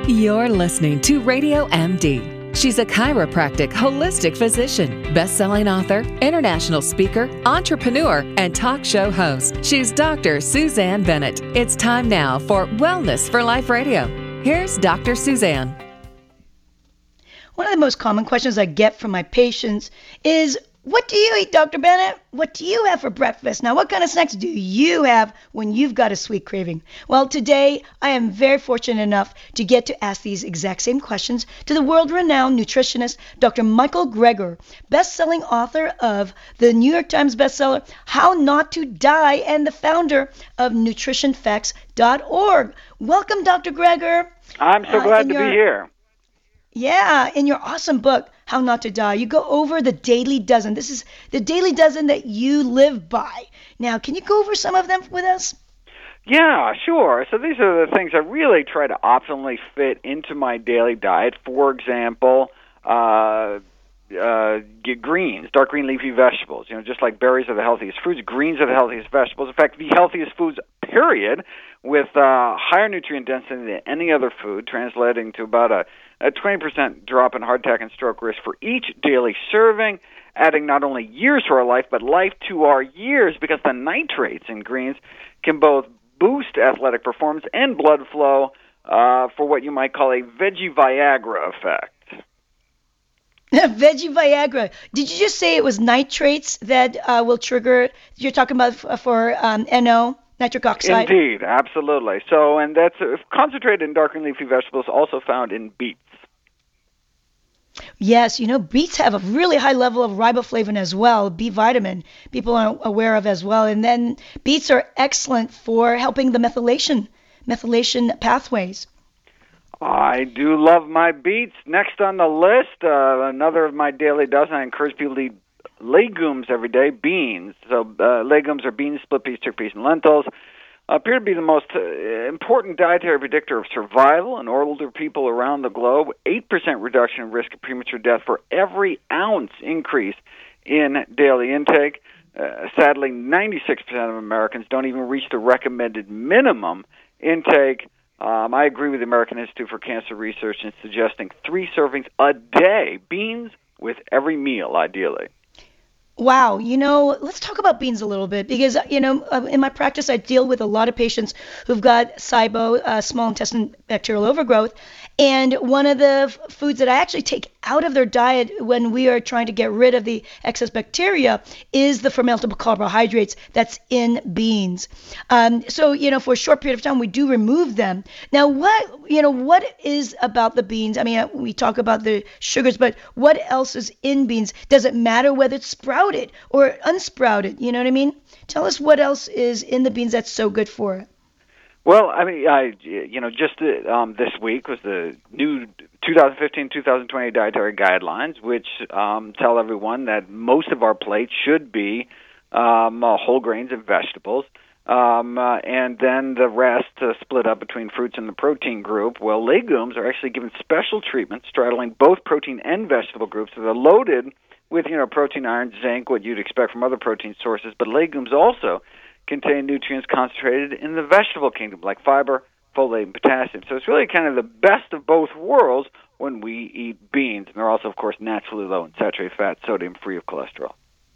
You're listening to Radio MD. She's a chiropractic holistic physician, best-selling author, international speaker, entrepreneur, and talk show host. She's Dr. Suzanne Bennett. It's time now for Wellness for Life Radio. Here's Dr. Suzanne. One of the most common questions I get from my patients is, what do you eat, Dr. Bennett? What do you have for breakfast? Now, what kind of snacks do you have when you've got a sweet craving? Well, today I am very fortunate enough to get to ask these exact same questions to the world-renowned nutritionist, Dr. Michael Greger, best-selling author of the New York Times bestseller, How Not to Die, and the founder of nutritionfacts.org. Welcome, Dr. Greger. I'm so glad to be here. Yeah, in your awesome book, How Not to Die, you go over the Daily Dozen. This is the Daily Dozen that you live by. Now, can you go over some of them with us? Yeah, sure. So these are the things I really try to optimally fit into my daily diet. For example, greens, dark green leafy vegetables. Just like berries are the healthiest fruits, greens are the healthiest vegetables. In fact, the healthiest foods, period, with higher nutrient density than any other food, translating to about a 20% drop in heart attack and stroke risk for each daily serving, adding not only years to our life, but life to our years, because the nitrates in greens can both boost athletic performance and blood flow for what you might call a veggie Viagra effect. Veggie Viagra. Did you just say it was nitrates that will trigger, you're talking about for NO? Nitric oxide? Indeed, absolutely. So, and that's concentrated in dark and leafy vegetables, also found in beets. Yes, beets have a really high level of riboflavin as well, B vitamin, people are aware of as well. And then beets are excellent for helping the methylation pathways. I do love my beets. Next on the list, another of my daily dozen, I encourage people to eat legumes every day, beans. So legumes are beans, split peas, chickpeas, and lentils. Appear to be the most important dietary predictor of survival in older people around the globe. 8% reduction in risk of premature death for every ounce increase in daily intake. Sadly, 96% of Americans don't even reach the recommended minimum intake. I agree with the American Institute for Cancer Research in suggesting 3 servings a day, beans with every meal, ideally. Wow, let's talk about beans a little bit because, in my practice, I deal with a lot of patients who've got SIBO, small intestine bacterial overgrowth, and one of the foods that I actually take out of their diet when we are trying to get rid of the excess bacteria is the fermentable carbohydrates that's in beans. So, for a short period of time, we do remove them. Now, what is about the beans? I mean, we talk about the sugars, but what else is in beans? Does it matter whether it's sprouted or unsprouted? You know what I mean? Tell us what else is in the beans that's so good for it. Well, I mean, just this week was the new 2015-2020 dietary guidelines, which tell everyone that most of our plate should be whole grains and vegetables, and then the rest split up between fruits and the protein group. Well, legumes are actually given special treatment, straddling both protein and vegetable groups. So they're loaded with, protein, iron, zinc, what you'd expect from other protein sources, but legumes also contain nutrients concentrated in the vegetable kingdom, like fiber, folate, and potassium. So it's really kind of the best of both worlds when we eat beans. And they're also, of course, naturally low in saturated fat, sodium, free of cholesterol.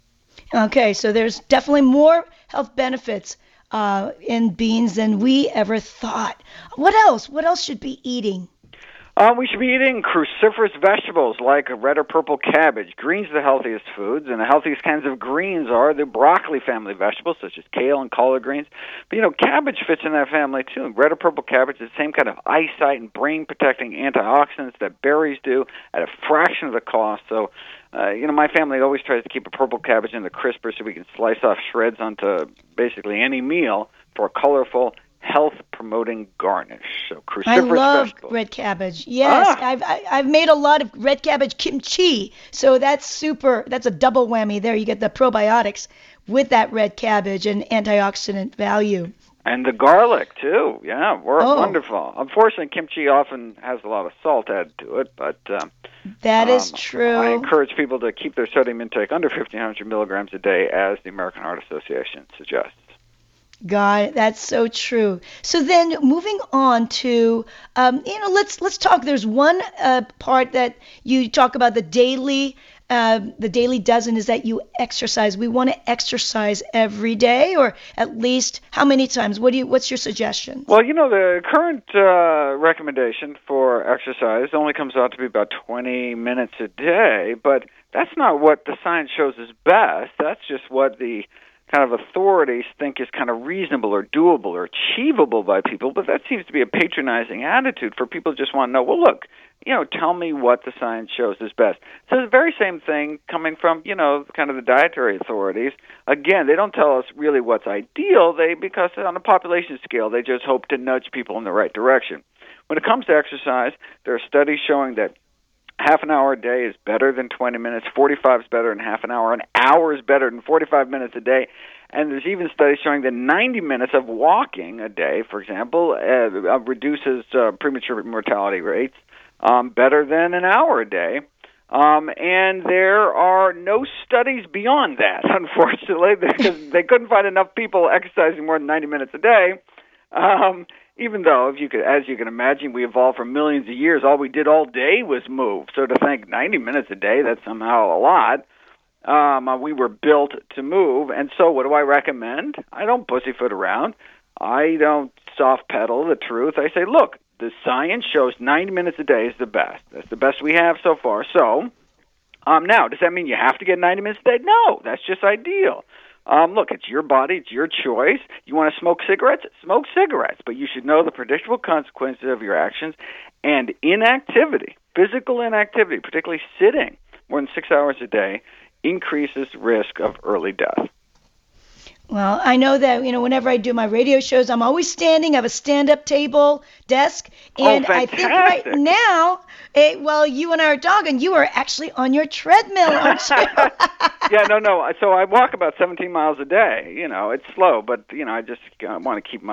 Okay, so there's definitely more health benefits in beans than we ever thought. What else? What else should be eating? We should be eating cruciferous vegetables like red or purple cabbage. Greens are the healthiest foods, and the healthiest kinds of greens are the broccoli family vegetables, such as kale and collard greens. But, cabbage fits in that family, too. Red or purple cabbage is the same kind of eyesight and brain-protecting antioxidants that berries do at a fraction of the cost. So, my family always tries to keep a purple cabbage in the crisper so we can slice off shreds onto basically any meal for a colorful, health-promoting garnish. So cruciferous I love vegetables. Red cabbage. Yes, I've made a lot of red cabbage kimchi. So that's super. That's a double whammy there. You get the probiotics with that red cabbage and antioxidant value. And the garlic, too. Yeah, wonderful. Unfortunately, kimchi often has a lot of salt added to it, but that is true. I encourage people to keep their sodium intake under 1,500 milligrams a day, as the American Heart Association suggests. God, that's so true. So then, moving on to, let's talk. There's one part that you talk about the daily dozen is that you exercise. We want to exercise every day, or at least how many times? What's your suggestion? Well, the current recommendation for exercise only comes out to be about 20 minutes a day, but that's not what the science shows is best. That's just what the kind of authorities think is kind of reasonable or doable or achievable by people, but that seems to be a patronizing attitude for people who just want to know, well, look, tell me what the science shows is best. So it's the very same thing coming from, kind of the dietary authorities. Again, they don't tell us really what's ideal, because on a population scale, they just hope to nudge people in the right direction. When it comes to exercise, there are studies showing that half an hour a day is better than 20 minutes, 45 is better than half an hour is better than 45 minutes a day, and there's even studies showing that 90 minutes of walking a day, for example, reduces premature mortality rates better than an hour a day. And there are no studies beyond that, unfortunately, because they couldn't find enough people exercising more than 90 minutes a day. Even though, as you can imagine, we evolved for millions of years. All we did all day was move. So to think 90 minutes a day, that's somehow a lot. We were built to move. And so what do I recommend? I don't pussyfoot around. I don't soft pedal the truth. I say, look, the science shows 90 minutes a day is the best. That's the best we have so far. So now, does that mean you have to get 90 minutes a day? No, that's just ideal. Look, it's your body, it's your choice. You want to smoke cigarettes? Smoke cigarettes, but you should know the predictable consequences of your actions. And inactivity, physical inactivity, particularly sitting more than 6 hours a day, increases risk of early death. Well, I know that, whenever I do my radio shows, I'm always standing. I have a stand-up table, desk, and I think right now, you and I are talking, you are actually on your treadmill, aren't you? Yeah, no. So I walk about 17 miles a day. It's slow, but I just want to keep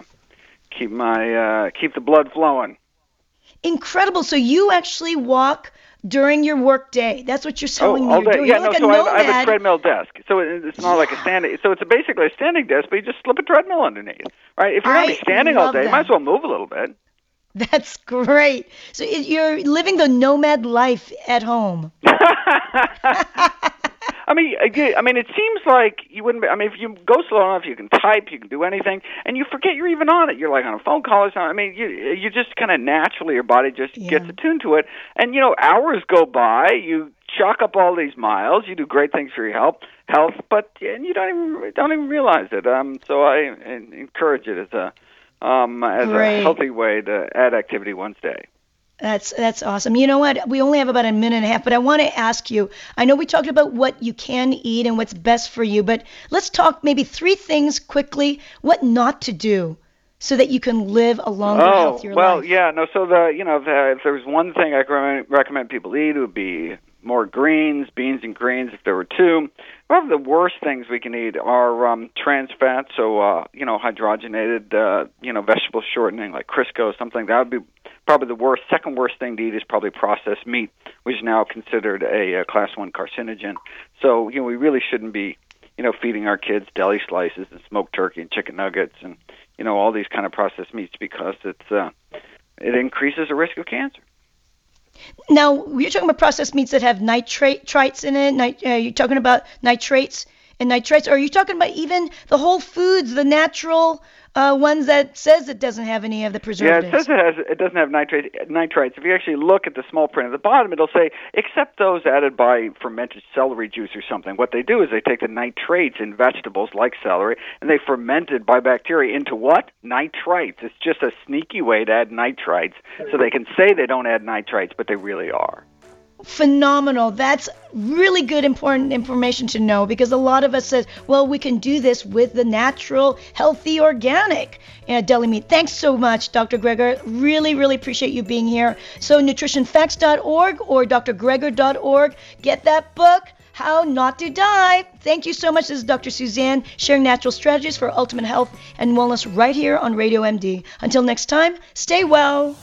the blood flowing. Incredible. So you actually walk during your work day. That's what you're telling me you're doing. Yeah, you're like so a I have a treadmill desk. So it's not like a standing. So it's basically a standing desk, but you just slip a treadmill underneath, right? If you're going to be standing all day, you might as well move a little bit. That's great. So you're living the nomad life at home. I mean, it seems like you wouldn't. If you go slow enough, you can type, you can do anything, and you forget you're even on it. You're like on a phone call or something. You just kind of naturally, your body just gets attuned to it, and hours go by. You chalk up all these miles. You do great things for your health, but you don't even realize it. So I encourage it as a healthy way to add activity once a day. That's awesome. You know what? We only have about a minute and a half, but I want to ask you, I know we talked about what you can eat and what's best for you, but let's talk maybe 3 things quickly, what not to do so that you can live a longer, healthier life. So if there's one thing I recommend people eat, it would be more greens, beans and greens if there were 2. One of the worst things we can eat are trans fats, so hydrogenated vegetable shortening like Crisco, something that would be probably the worst. Second worst thing to eat is probably processed meat, which is now considered a class 1 carcinogen. So we really shouldn't be feeding our kids deli slices and smoked turkey and chicken nuggets and all these kind of processed meats because it increases the risk of cancer. Now, you're talking about processed meats that have nitrates in it. You're talking about nitrates and nitrites, or are you talking about even the whole foods, the natural ones that says it doesn't have any of the preservatives? Yeah, it says it doesn't have nitrates. If you actually look at the small print at the bottom, it'll say, except those added by fermented celery juice or something. What they do is they take the nitrates in vegetables like celery, and they ferment it by bacteria into what? Nitrites. It's just a sneaky way to add nitrites, so they can say they don't add nitrites, but they really are. Phenomenal. That's really good, important information to know, because a lot of us says, well, we can do this with the natural, healthy, organic deli meat. Thanks so much, Dr. Greger. Really, really appreciate you being here. So nutritionfacts.org or drgreger.org. Get that book, How Not to Die. Thank you so much. This is Dr. Suzanne sharing natural strategies for ultimate health and wellness right here on Radio MD. Until next time, stay well.